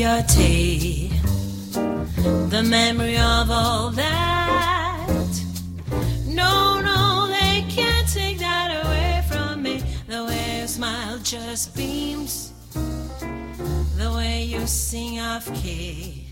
your tea, the memory of all that. No, no, they can't take that away from me. The way you smile just beams, the way you sing off key,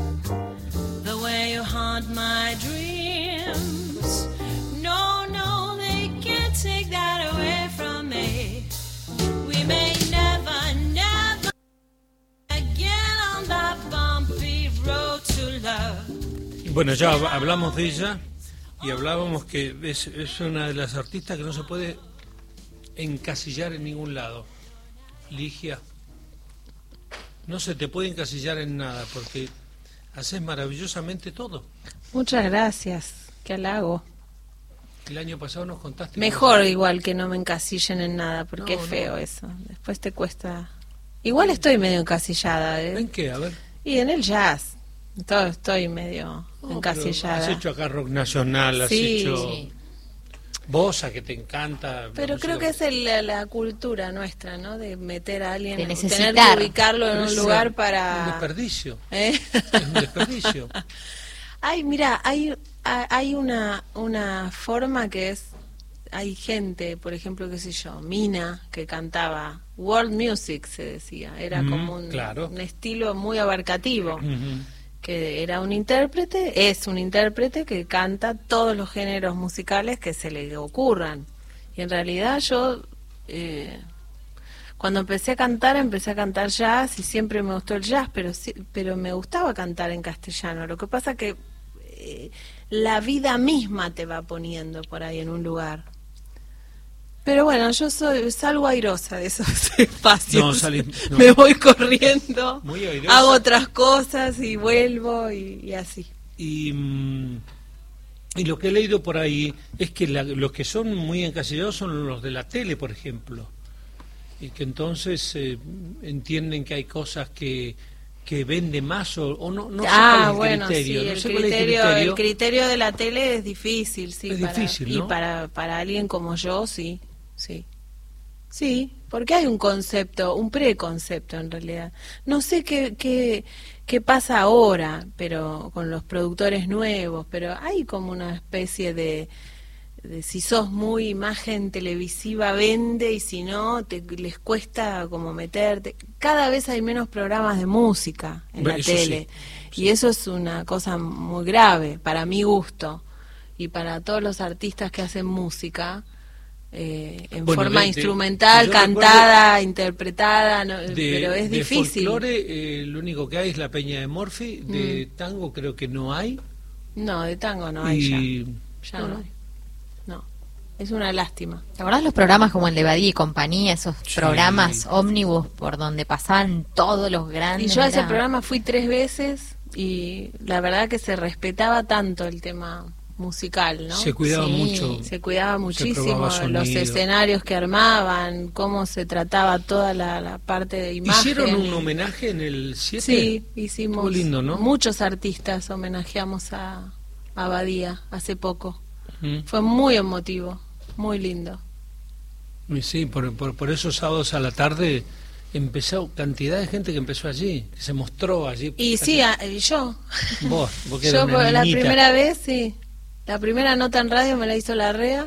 the way you haunt my dreams. No, no, they can't take that away from me. We may never, never again on that bumpy road to love. Bueno, ya hablamos de ella y hablábamos que es una de las artistas que no se puede encasillar en ningún lado. Ligia, no se te puede encasillar en nada porque haces maravillosamente todo. Muchas gracias, qué halago. El año pasado nos contaste... Mejor igual que no me encasillen en nada, porque No, es feo no. eso. Después te cuesta... Igual estoy medio encasillada. ¿En qué? A ver. Y en el jazz. Estoy medio No, encasillada. pero has hecho acá rock nacional, has Sí. hecho... Sí. Bossa, que te encanta. Pero la creo que música. es la cultura nuestra, ¿no? De meter a alguien, De tener necesitar. que ubicarlo en Pero un es lugar un para... desperdicio. ¿Eh? Es un desperdicio. Ay, mira, hay una forma que es... Hay gente, por ejemplo, qué sé yo, Mina, que cantaba world music, se decía. Era como claro. un estilo muy abarcativo. Ujú. Que era un intérprete, es un intérprete que canta todos los géneros musicales que se le ocurran. Y en realidad yo, cuando empecé a cantar jazz y siempre me gustó el jazz, pero me gustaba cantar en castellano. Lo que pasa que la vida misma te va poniendo por ahí en un lugar. Pero bueno, yo salgo airosa de esos espacios. No, salís, no. Me voy corriendo, Muy airosa. hago otras cosas y vuelvo y así. Y lo que he leído por ahí es que los que son muy encasillados son los de la tele, por ejemplo. Y que entonces entienden que hay cosas que vende más o no sé cuál es el Bueno, criterio. sí, No el sé cuál es el criterio de la tele es difícil, sí. Es difícil, ¿no? Y para alguien como yo, sí. Sí, porque hay un concepto, un preconcepto en realidad. No sé qué pasa ahora, pero con los productores nuevos, pero hay como una especie de si sos muy imagen televisiva vende y si no les cuesta como meterte. Cada vez hay menos programas de música en la Eso tele sí. y eso es una cosa muy grave para mi gusto y para todos los artistas que hacen música. En Bueno, forma de- instrumental, yo cantada, interpretada, pero es difícil. De folclore, lo único que hay es la Peña de Morphy. De tango creo que no hay. No, de tango no hay Y ya no hay. No, es una lástima. ¿Te acordás los programas como el de Badía y compañía, esos Sí. programas ómnibus por donde pasaban todos los Y grandes? yo a ese Era- programa fui 3 veces y la verdad que se respetaba tanto el tema musical, ¿no? se cuidaba Sí. mucho. Se cuidaba muchísimo probaba sonido. los escenarios que armaban, cómo se trataba toda la parte de imagen. ¿Hicieron un homenaje en el 7? Sí, hicimos. Estuvo lindo, ¿no? Muchos artistas homenajeamos a Badía hace poco. Mm. Fue muy emotivo, muy lindo. Y sí, por esos sábados a la tarde empezó cantidad de gente que empezó allí, que se mostró allí. Y sí, y yo. Vos, porque Yo eras una por la niñita primera vez, sí. La primera nota en radio me la hizo la REA.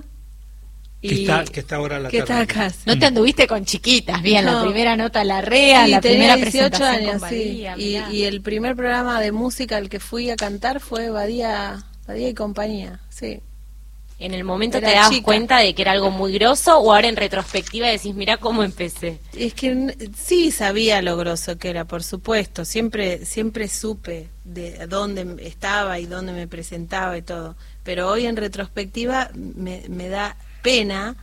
que está ahora a la que tarde. está acá. sí. No te anduviste con chiquitas, bien, la No. primera nota la REA, Sí, la tenía primera 18 presentación años, con sí. Badía, mirá. Y el primer programa de música al que fui a cantar fue Badía y compañía, sí. ¿En el momento Era te dabas chica. cuenta de que era algo muy grosso o ahora en retrospectiva decís, mirá cómo empecé? Es que sí sabía lo grosso que era, por supuesto. Siempre supe de dónde estaba y dónde me presentaba y todo. Pero hoy en retrospectiva me da pena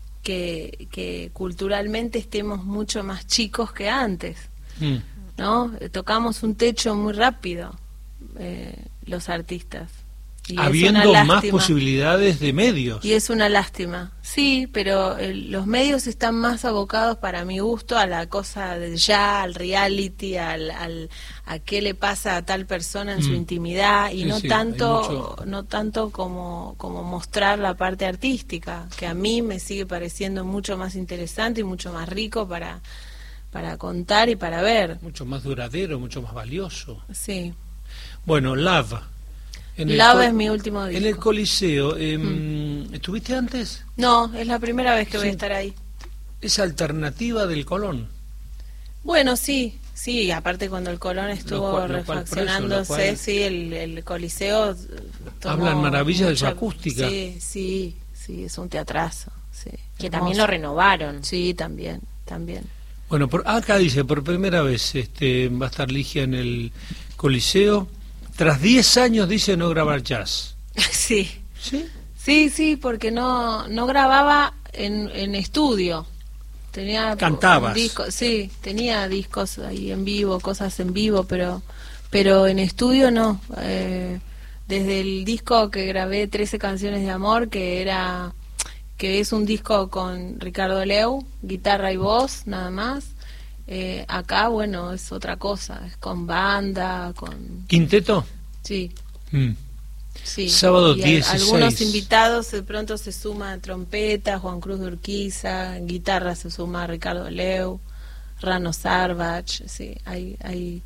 que culturalmente estemos mucho más chicos que antes, Mm. ¿no? Tocamos un techo muy rápido, los artistas. Y es Habiendo una más lástima. posibilidades de medios. Y es una lástima. Sí, pero los medios están más abocados, para mi gusto, a la cosa del ya, al reality, a qué le pasa a tal persona en su intimidad y Sí, no sí, tanto hay no tanto como mostrar la parte artística, que a mí me sigue pareciendo mucho más interesante y mucho más rico para contar y para ver. Mucho más duradero, mucho más valioso. Sí. Bueno, Love. Love es mi último disco. En el Coliseo, ¿estuviste antes? No, es la primera vez que voy a Sí. estar ahí. Es alternativa del Colón. Bueno, sí, aparte cuando el Colón estuvo Lo cual refaccionándose, preso, lo cual- sí, el Coliseo tomó Hablan maravillas de su mucha- acústica. Sí, es un teatrazo, sí. Que hermoso. también lo renovaron. Sí, también. Bueno, acá dice, por primera vez va a estar Ligia en el Coliseo. Tras 10 años, dice, no grabar jazz. Sí. ¿Sí? Sí, porque no grababa en estudio. Tenía Cantabas. Sí, tenía discos ahí en vivo, cosas en vivo, pero en estudio no. Desde el disco que grabé 13 canciones de amor, que es un disco con Ricardo Leu, guitarra y voz, nada más. Acá, bueno, es otra cosa, es con banda, con... ¿Quinteto? Sí. Mm. Sí, Sábado y 16. algunos invitados, de pronto se suma trompeta, Juan Cruz de Urquiza, guitarra se suma Ricardo Leu, Rano Sarvach, sí, hay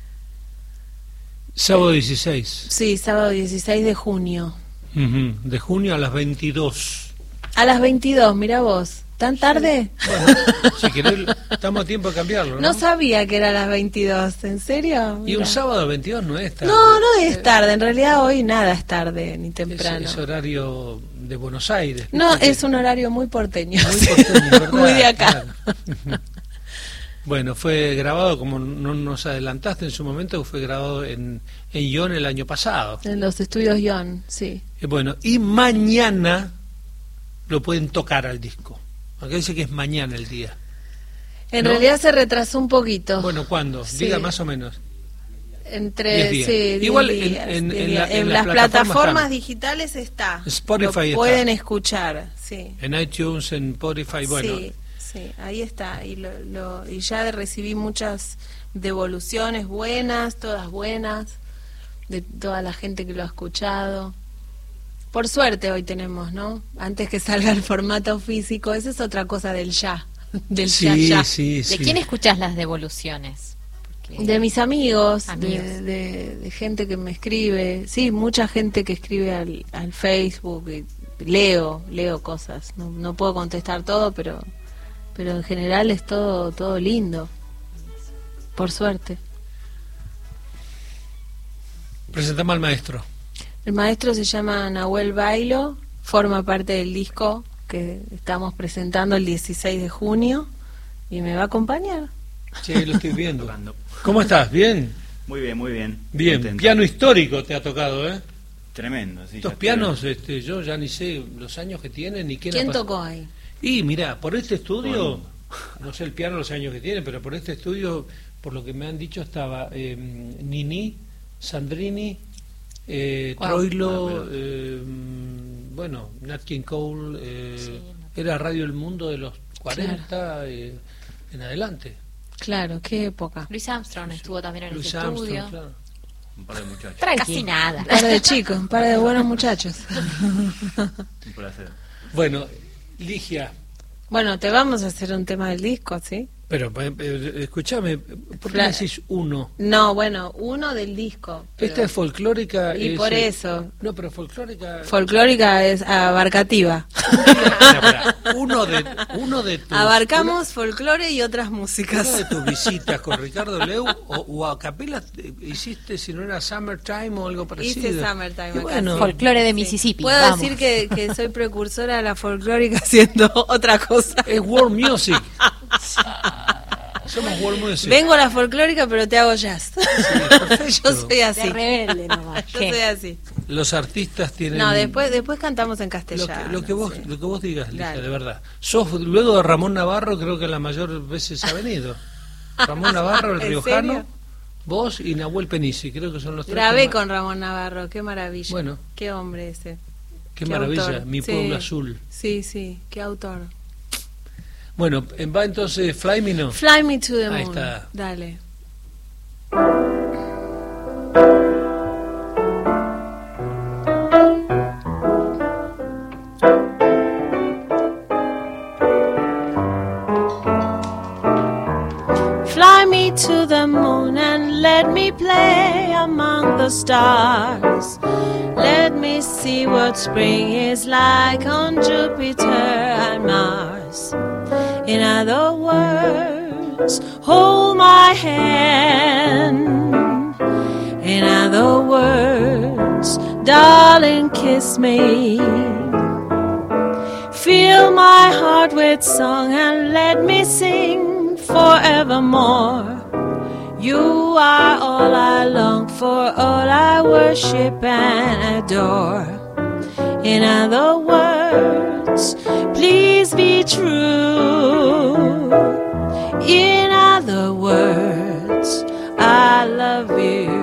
Sábado 16. sí, sábado 16 de junio. Ujú, de junio a las 22. A las 22, mira vos, ¿tan tarde? Bueno, si querés, estamos a tiempo de cambiarlo, ¿no? No sabía que era a las 22, ¿en serio? Y un Mira. sábado 22 no es tarde. No es tarde, en realidad hoy nada es tarde ni temprano. Es horario de Buenos Aires. No, ¿viste? es un horario muy porteño. Muy porteño, ¿verdad? Muy de acá. Claro. Bueno, fue grabado, como no nos adelantaste en su momento, fue grabado en Ion el año pasado. En los estudios Ion, sí. Bueno, y mañana lo pueden tocar al disco. Acá dice que es mañana el día. En ¿No? realidad se retrasó un poquito. Bueno, ¿cuándo? Sí. Diga más o menos. Entre 10 días. sí, 10 Igual días, en 10 la- días. en En las las plataformas plataformas están. digitales está. Spotify Lo pueden escuchar, sí. En iTunes, en Spotify, bueno. Sí, ahí está. Y y ya recibí muchas devoluciones buenas, todas buenas, de toda la gente que lo ha escuchado. Por suerte hoy tenemos, ¿no? Antes que salga el formato físico, esa es otra cosa del ya, del ya. Sí. ¿De quién escuchás las devoluciones? Porque- De mis amigos, Amigos. de gente que me escribe, sí, mucha gente que escribe al Facebook, y leo cosas, no puedo contestar todo, pero en general es todo lindo, por suerte. Presentamos al maestro. El maestro se llama Nahuel Bailo, forma parte del disco que estamos presentando el 16 de junio y me va a acompañar. Sí, lo estoy viendo. ¿Cómo estás? ¿Bien? Muy bien, muy bien. Bien. Contento. Piano histórico te ha tocado, ¿eh? Tremendo, sí. Estos ya pianos, yo ya ni sé los años que tienen ni quién ¿Quién ha pas- tocó ahí? Y mira, por este estudio, no sé el piano los años que tiene, pero por este estudio, por lo que me han dicho, estaba Nini, Sandrini, Troilo, bueno, Nat King Cole, era Radio El Mundo de los 40 en adelante. Claro, qué época. Luis Armstrong estuvo también en Louis ese estudio. Armstrong, claro. Un par de muchachos. Casi nada. Un par de chicos, un par de buenos muchachos. Un placer. Bueno, Ligia, Bueno, te vamos a hacer un tema del disco, ¿sí? pero escúchame, ¿por qué Claro. decís uno? No, bueno, uno del disco. pero Esta es folclórica. Y es, por eso. No, pero folclórica. folclórica es abarcativa. Pará, uno de tus. Abarcamos folclore y otras Una músicas. de tus visitas con Ricardo Leu o a capela hiciste, si no era Summertime o algo parecido. Hice Summertime Y acá, bueno, sí. Folclore de Sí. Mississippi. Puedo vamos. decir que soy precursora de la folclórica haciendo otra cosa. es world music. Somos world music. Vengo a la folclórica, pero te hago jazz. perfecto. Yo soy así. De rebelde nomás. Yo ¿Qué? soy así. Los artistas tienen. No, después cantamos en Lo castellano. lo que vos sí. lo que vos digas, Ligia, Dale. de verdad. Sos luego de Ramón Navarro, creo que la mayor veces ha venido. Ramón Navarro, el ¿En riojano, serio? vos y Nahuel Penisi, creo que son los tres. Grabé que más- con Ramón Navarro, qué maravilla. Bueno. Qué hombre ese. Qué maravilla, autor. Mi Sí. Pueblo Azul. Sí, qué autor. Bueno, va entonces Fly Me No. Fly Me to the Moon. Ahí está. Dale. let me play among the stars. Let me see what spring is like on Jupiter and Mars. In other words, hold my hand. In other words, darling, kiss me. Fill my heart with song and let me sing forevermore. You are all I long for, all I worship and adore. In other words, please be true. In other words, I love you.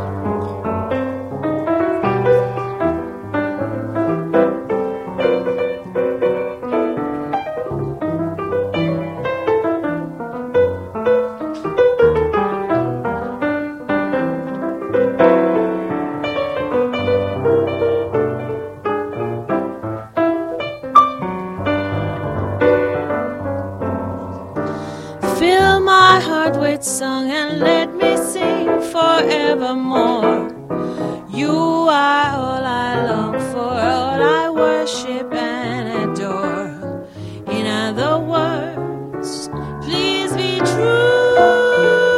Fill my heart with song and let me sing forevermore. You are all I long for, all I worship and adore. In other words, please be true.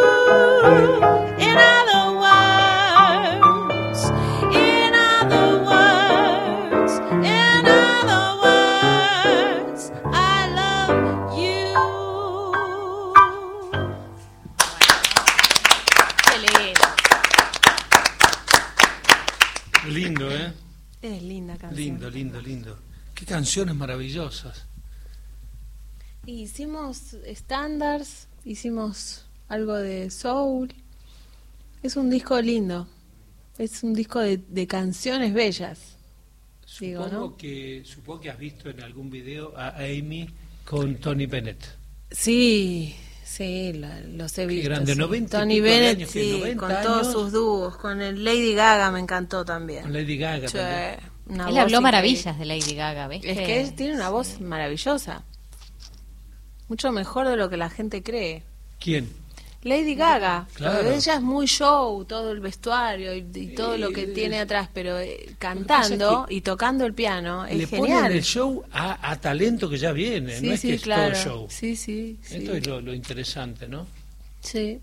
In other words, in other words, in other words, I love you. Lindo, ¿eh? Es linda canción. Lindo, lindo, lindo. Qué canciones maravillosas. Y hicimos estándares, hicimos algo de soul. Es un disco lindo. Es un disco de canciones bellas. Digo, ¿no? Supongo que has visto en algún video a Amy con Tony Bennett. Sí, sí, los he visto. grande, sí. 90 y Tony pico de Bennett, años, que sí, 90 con todos años. sus dúos. Con el Lady Gaga me encantó también. Con Lady Gaga Sí, también. una Él voz habló increíble. maravillas de Lady Gaga, ¿ves? Es que él tiene una voz maravillosa. Mucho mejor de lo que la gente cree. ¿Quién? Lady Gaga, Claro. porque ella es muy show, todo el vestuario y todo lo que tiene atrás, pero cantando pasa es y tocando el piano es Le genial. ponen el show a talento que ya viene, Sí, no es sí, que es claro. todo show. Sí, sí, sí. Esto es lo interesante, ¿no? Sí.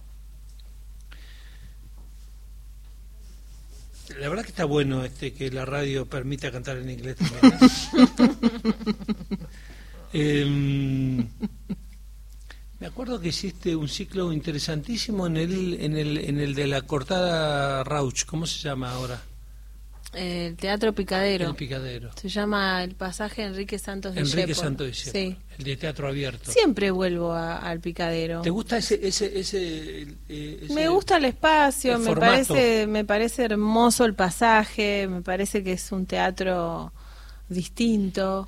La verdad que está bueno que la radio permita cantar en inglés también, ¿no? Me acuerdo que hiciste un ciclo interesantísimo en el de la cortada Rauch. ¿Cómo se llama ahora? El Teatro Picadero. El Picadero. Se llama el pasaje Enrique Santos de Enrique Discépolo. Santos Discépolo. Sí. El de teatro abierto. Siempre vuelvo al Picadero. ¿Te gusta ese Me gusta el espacio, el me formato? parece hermoso el pasaje, me parece que es un teatro distinto,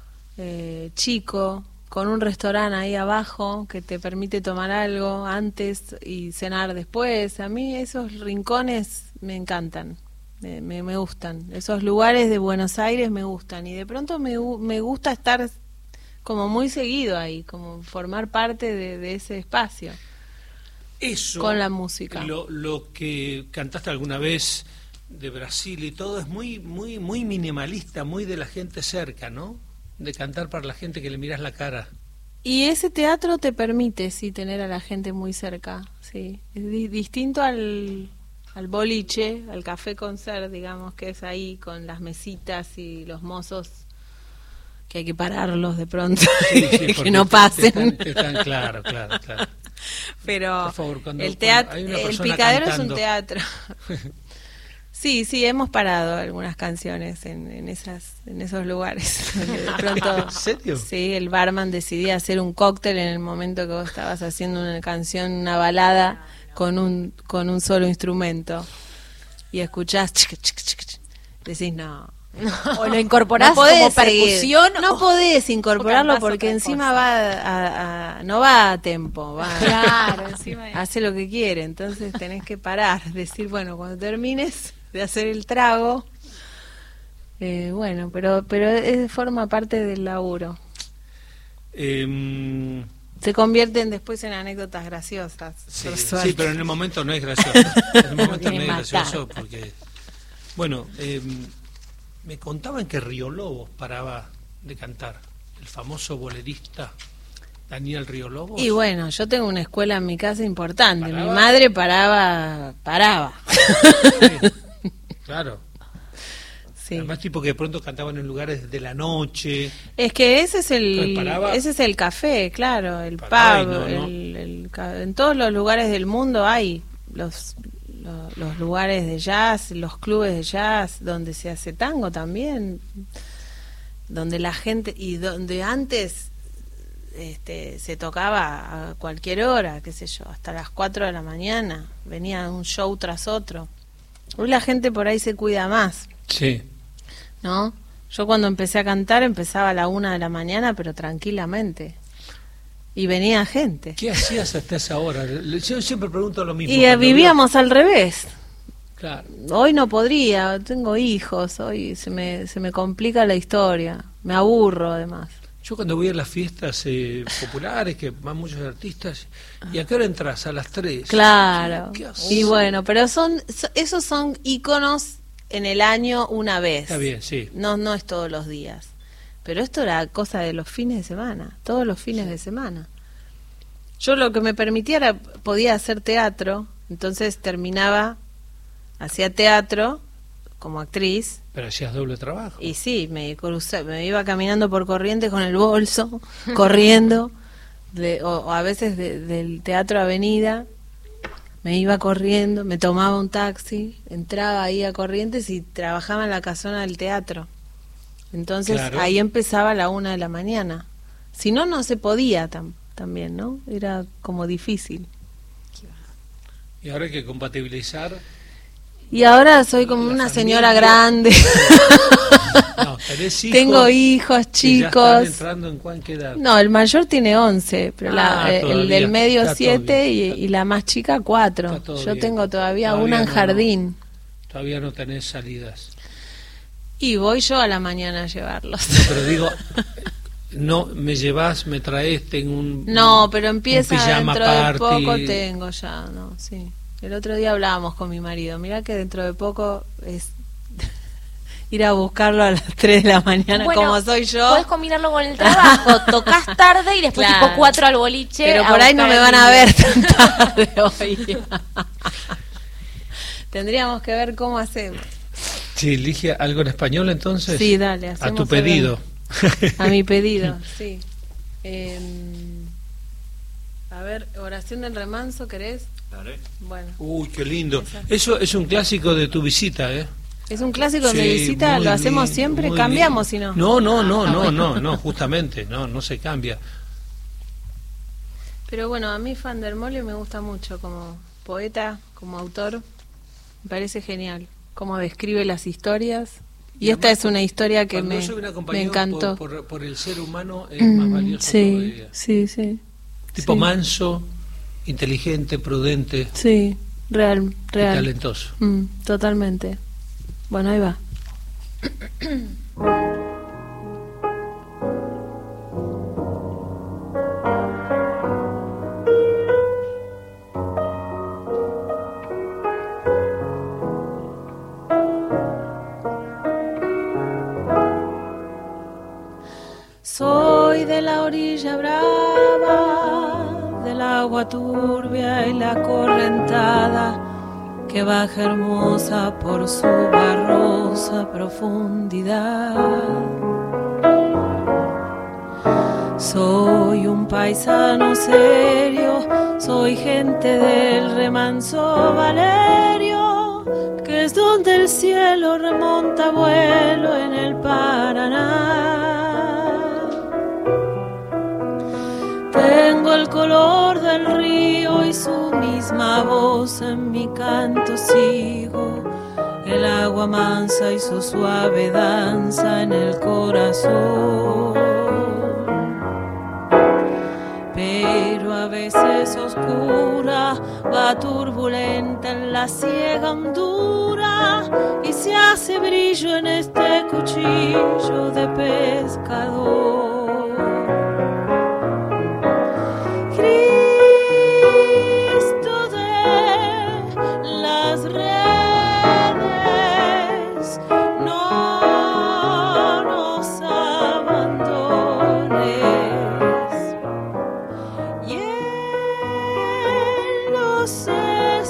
chico, con un restaurante ahí abajo que te permite tomar algo antes y cenar después. A mí esos rincones me encantan, me gustan. Esos lugares de Buenos Aires me gustan y de pronto me gusta estar como muy seguido ahí, como formar parte de ese espacio. Eso, con la música. Lo que cantaste alguna vez de Brasil y todo es muy minimalista, muy de la gente cerca, ¿no? De cantar para la gente que le miras la cara. Y ese teatro te permite, sí, tener a la gente muy cerca, sí. Es distinto al boliche, al café concert, digamos, que es ahí con las mesitas y los mozos que hay que pararlos de pronto, Sí, que porque no pasen. te están, claro. Pero Por favor, cuando el teatro, hay una el persona Picadero cantando. es un teatro. Sí, hemos parado algunas canciones en esos lugares. De pronto, ¿En serio? Sí, el barman decidía hacer un cóctel en el momento que vos estabas haciendo una canción, una balada con un solo instrumento y escuchás, decís no. O lo incorporás No podés como seguir. percusión. No o- podés incorporarlo cantás porque otra encima cosa. no va a tempo, va Claro, encima hace lo que quiere, entonces tenés que parar, decir, bueno, cuando termines de hacer el trago, bueno, pero forma parte del laburo. Se convierten después en anécdotas graciosas. Sí, por suerte. sí, pero en el momento no es gracioso. En el momento no Quieren es matar. gracioso porque... Bueno, me contaban que Río Lobos paraba de cantar. El famoso bolerista Daniel Río Lobos. Y bueno, yo tengo una escuela en mi casa importante. ¿Paraba? Mi madre paraba. Sí, claro. Sí. Además, tipo que de pronto cantaban en lugares de la noche. Es que ese es Entonces, paraba. ese es el café, claro, el Paraba y pub, no. en todos los lugares del mundo hay los lugares de jazz, los clubes de jazz donde se hace tango también, donde la gente y donde antes se tocaba a cualquier hora, qué sé yo, hasta las 4 de la mañana, venía un show tras otro. Hoy la gente por ahí se cuida más, Sí. ¿no? Yo cuando empecé a cantar empezaba a la 1 de la mañana, pero tranquilamente. Y venía gente. ¿Qué hacías hasta esa hora? Yo siempre pregunto lo mismo. Y Cuando vivíamos al revés. veo- Claro. Hoy no podría, tengo hijos, hoy se me complica la historia. Me aburro además. Yo cuando voy a las fiestas populares, que van muchos artistas, ¿y a qué hora entras? A las 3. Claro. ¿Qué haces? Y bueno, pero esos son íconos en el año una vez. Está bien, sí. No es todos los días. Pero esto era cosa de los fines de semana, todos los fines de semana. Yo lo que me permitía era, podía hacer teatro, entonces hacía teatro como actriz, Pero hacías doble trabajo. y sí, me iba caminando por Corrientes con el bolso, corriendo, o a veces del Teatro Avenida, me iba corriendo, me tomaba un taxi, entraba ahí a Corrientes y trabajaba en la casona del teatro. Entonces Claro. ahí empezaba a la 1 de la mañana. Si no, no se podía también, ¿no? Era como difícil. Y ahora hay que compatibilizar. Y ahora soy como La una familia. señora grande. No, tenés hijos. Tengo hijos que ya chicos. están entrando en ¿qué edad? No, el mayor tiene 11, pero el todavía, del medio está todo 7 bien. y la más chica 4. Está todo Yo bien. tengo todavía Todavía una en no. jardín. Todavía no tenés salidas. Y voy yo a la mañana a llevarlos. Pero digo, no me llevas, me traes, tengo un No, pero empieza un pijama dentro de party. poco, tengo ya, no, sí. El otro día hablábamos con mi marido, mirá que dentro de poco es ir a buscarlo a las 3 de la mañana, Bueno, como soy yo. Podés combinarlo con el trabajo. Tocas tarde y después Claro. tipo 4 al boliche. Pero a por ahí no buscar me al van a niño. ver tan tarde hoy. Tendríamos que ver cómo hacemos. Sí, elige algo en español entonces. Sí, dale, A hacemos tu pedido. A mi pedido, sí. A ver, oración del remanso, ¿querés? Dale. Bueno, Uy, qué lindo. Eso es un clásico de tu visita, ¿eh? es un clásico de mi Sí, visita, muy lo hacemos lindo, siempre, muy cambiamos lindo. si no. No, justamente, no se cambia. Pero bueno, a mí Van der Molle me gusta mucho como poeta, como autor. Me parece genial cómo describe las historias. Y esta además, es una historia que Cuando me soy un acompañado encantó. por el ser humano es más valioso Sí, todavía. sí. Tipo sí. manso, inteligente, prudente Sí, real. y talentoso. Totalmente. Bueno, ahí va. Soy de la orilla brava, del agua turbia y la correntada que baja hermosa por su barrosa profundidad. Soy un paisano serio, soy gente del remanso Valerio, que es donde el cielo remonta vuelo en el Paraná. Tengo el color del río y su misma voz en mi canto sigo, el agua mansa y su suave danza en el corazón. Pero a veces oscura, va turbulenta en la ciega hondura y se hace brillo en este cuchillo de pescador.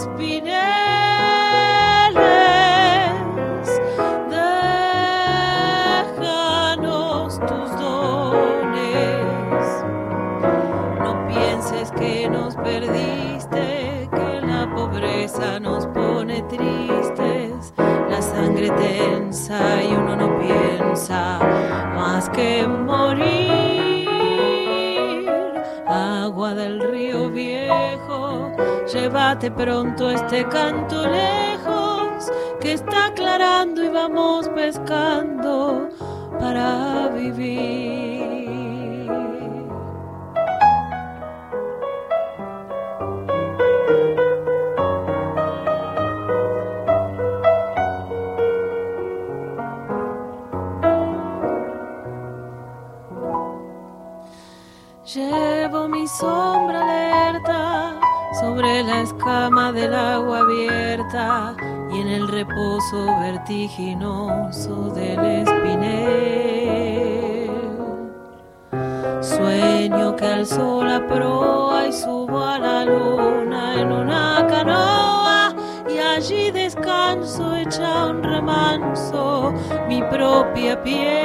espineles, déjanos tus dones. No pienses que nos perdiste, que la pobreza nos pone tristes, la sangre tensa y uno no piensa más que morir. Agua del río viejo, llévate pronto este canto lejos, que está aclarando y vamos pescando para vivir. Llevo mi sombra alerta sobre la escama del agua abierta y en el reposo vertiginoso del espinel. Sueño que alzo la proa y subo a la luna en una canoa y allí descanso hecha un remanso mi propia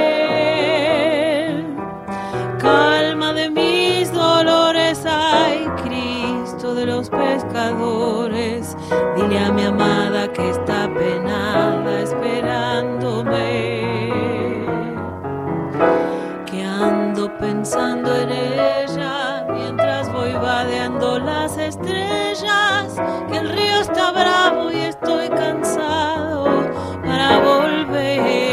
piel. Calma de mis dolores, ay Cristo de los pescadores, dile a mi amada que está penada esperándome, que ando pensando en ella mientras voy vadeando las estrellas, que el río está bravo y estoy cansado para volver.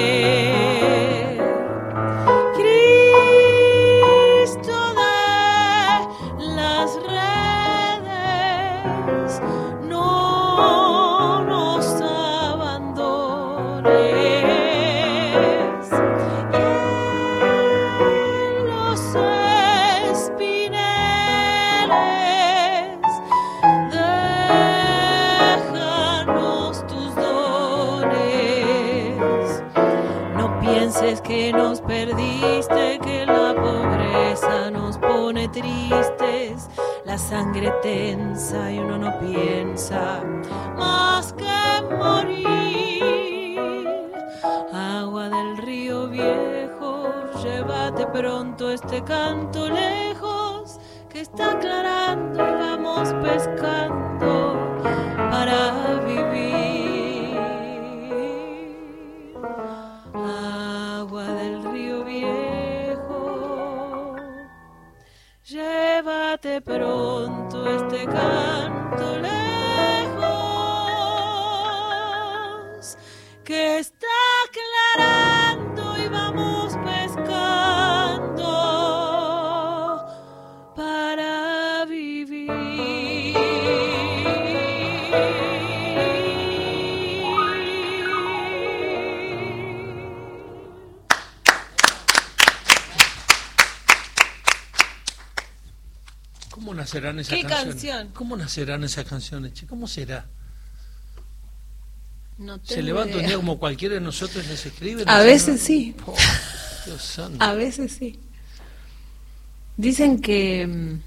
Que nos perdiste, que la pobreza nos pone tristes, la sangre tensa y uno no piensa más que morir. Agua del río viejo, llévate pronto este canto lejos, que está aclarando y vamos pescando para vivir. Llévate pronto este canto lejos, que está aclarando y vamos pescando para vivir. ¿Cómo nacerán esas ¿Qué canciones? canción? ¿Cómo nacerán esas canciones, che? ¿Cómo será? No Se tengo levanta un idea. día como cualquiera de nosotros y les escribe. A veces sí. Oh, Dios santo. A veces sí. Dicen que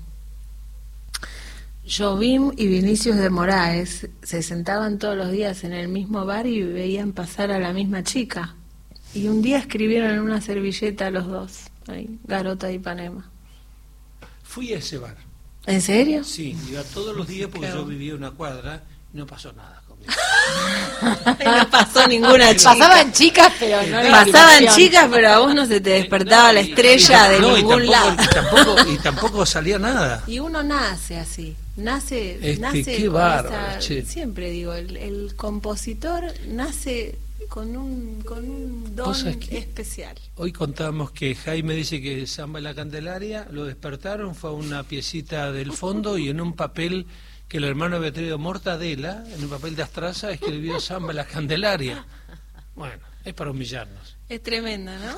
Jobim y Vinicius de Moraes se sentaban todos los días en el mismo bar y veían pasar a la misma chica. Y un día escribieron en una servilleta los dos, ahí, Garota de Ipanema. Fui a ese bar. ¿En serio? Sí, iba todos los días porque Qué yo bueno. vivía una cuadra y no pasó nada conmigo. No pasó ninguna chica. Pasaban chicas, pero no era Pasaban diversión. chicas, pero a vos no se te despertaba la estrella de No, ningún lado. Y tampoco salía nada. Y uno nace así, nace Qué con bárbaro, esa- che. siempre digo, el compositor nace con un don ¿Vos sabés qué? especial. Hoy contábamos que Jaime dice que Samba en la Candelaria lo despertaron, fue a una piecita del fondo y en un papel que el hermano había traído mortadela, en un papel de astraza escribió Samba en la Candelaria. Bueno, es para humillarnos. Es tremendo, ¿no?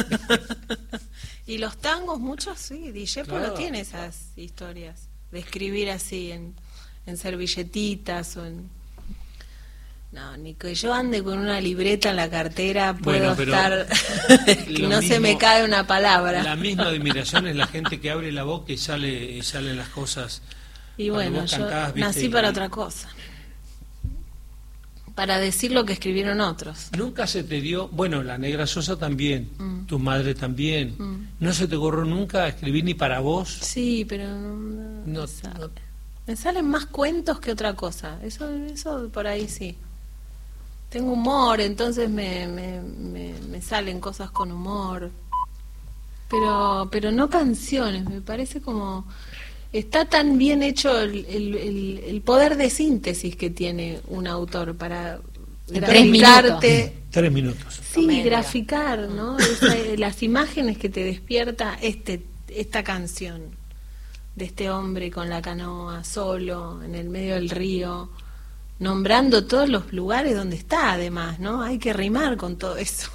Y los tangos, muchos sí, Discepo Claro. no tiene esas historias de escribir así en servilletitas o en... No, ni que yo ande con una libreta en la cartera puedo Bueno, pero estar... que lo no se me mismo- cae una palabra. La misma admiración es la gente que abre la boca y salen las cosas. Y Cuando bueno, vos yo cantabas, viste, nací para otra cosa. para decir lo que escribieron otros. Nunca se te dio, bueno, la Negra Sosa también, tu madre también. ¿No se te ocurrió nunca escribir ni para vos? Sí, pero No, no. me salen más cuentos que otra cosa. Eso por ahí sí. Tengo humor, entonces me salen cosas con humor. Pero no canciones, me parece como... Está tan bien hecho el poder de síntesis que tiene un autor para graficarte. 3 minutos. Sí, Comedia. graficar, ¿no? Las imágenes que te despierta esta canción de este hombre con la canoa solo en el medio del río, nombrando todos los lugares donde está, además, ¿no? Hay que rimar con todo eso.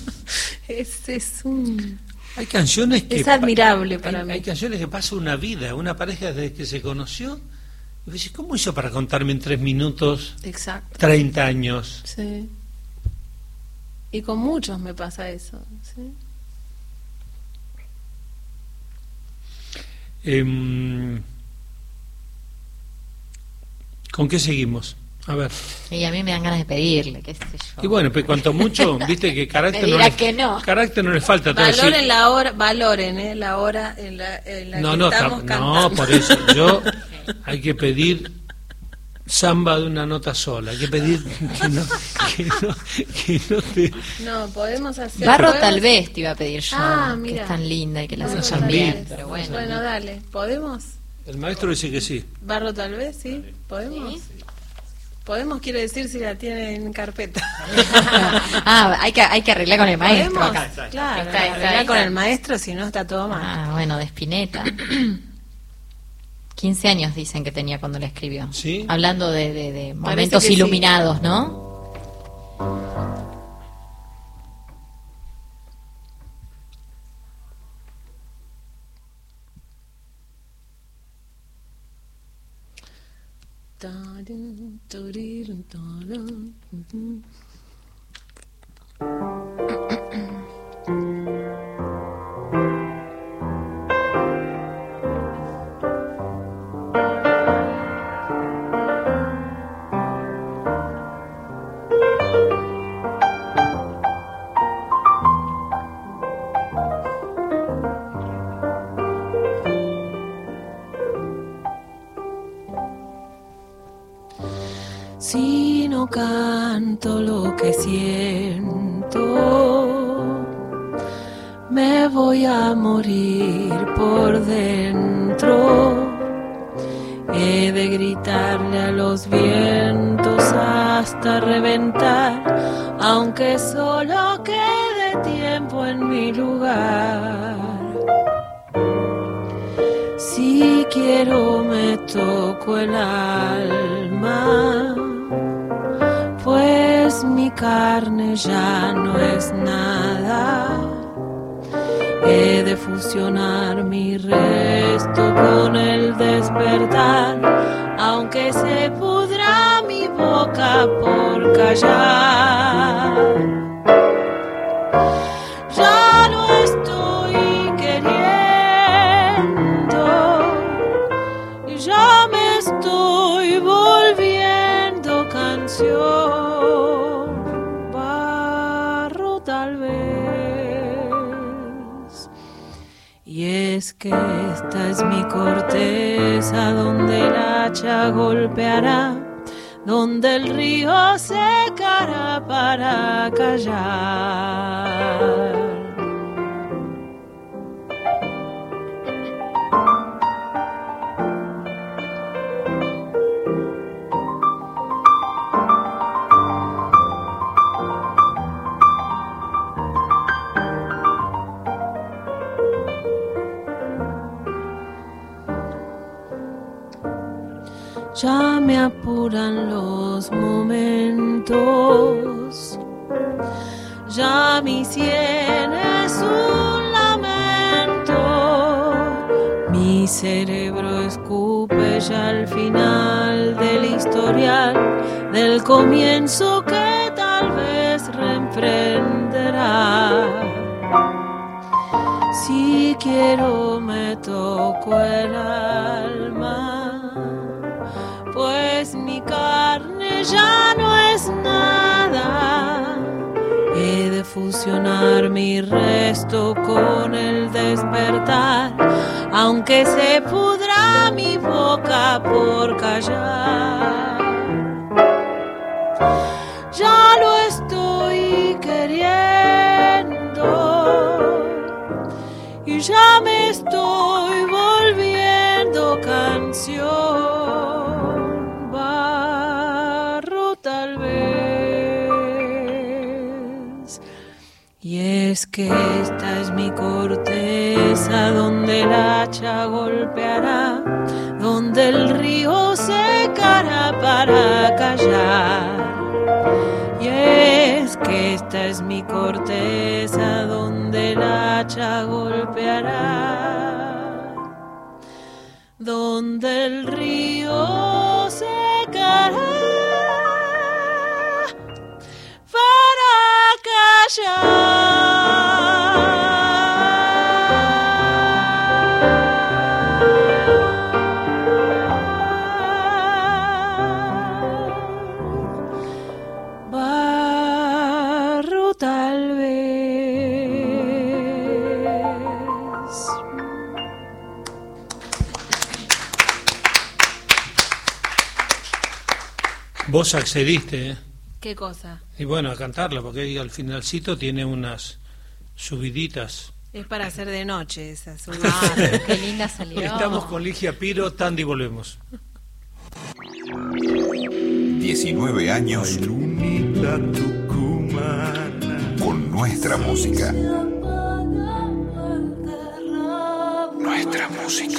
Hay canciones que... Es admirable para mí. Hay canciones que pasa una vida, una pareja desde que se conoció. Y dices, ¿cómo hizo para contarme en 3 minutos Exacto. 30 años? Sí. Y con muchos me pasa eso, ¿sí? ¿Con qué seguimos? A ver. Y a mí me dan ganas de pedirle, qué sé yo. Y bueno, pues cuanto mucho, viste que carácter Me no dirá le, que no. carácter no le falta. te voy a decir. Valoren la hora, valoren la hora en la que estamos cantando. no, por eso. Hay que pedir samba de una nota sola. Hay que pedir que no te... No, podemos hacer... Barro podemos- tal vez te iba a pedir yo, Ah, que mira. es tan linda y que la Barro hace tal tan bien, vez. pero bueno. Bueno, dale, ¿podemos? El maestro dice que sí. Barro tal vez, sí, ¿podemos? Podemos quiere decir si la tienen en carpeta. Ah, hay que arreglar con el maestro ¿Podemos? acá. Claro, Está, arreglar con está. el maestro, si no está todo mal. Ah, bueno, de Spinetta. 15 años dicen que tenía cuando la escribió. ¿Sí? Hablando de momentos que sí. iluminados, ¿no? Si no canto lo que siento, me voy a morir por dentro. He de gritarle a los vientos hasta reventar, aunque solo quede tiempo en mi lugar. Si quiero me toco el alma, pues mi carne ya no es nada. He de fusionar mi resto con el despertar, aunque se pudra mi boca por callar. Ya no estoy queriendo y ya me estoy volviendo canción. Barro tal vez. Y es que esta es mi corteza donde el hacha golpeará, donde el río secará para callar. Ya me apuran los momentos, ya mi sien es un lamento, mi cerebro escupe ya al final del historial, del comienzo que tal vez reemprenderá. Si quiero me toco el alma, pues mi carne ya no es nada. fusionar mi resto con el despertar, aunque se pudra mi boca por callar. Ya lo estoy queriendo y ya me estoy volviendo canción, barro tal vez. Y es que esta es mi corteza donde el hacha golpeará, donde el río secará para callar. Y es que esta es mi corteza donde el hacha golpeará, donde el río secará para callar. Barro tal vez. Vos accediste, ¿eh? ¿Qué cosa? Y bueno, a cantarla, porque ahí al finalcito tiene unas subiditas. Es para hacer de noche esa subida. Ah, pero qué linda salió. Estamos con Ligia Piro, Tandy, volvemos. 19 años Lunita tucumana, con nuestra música. Nuestra música.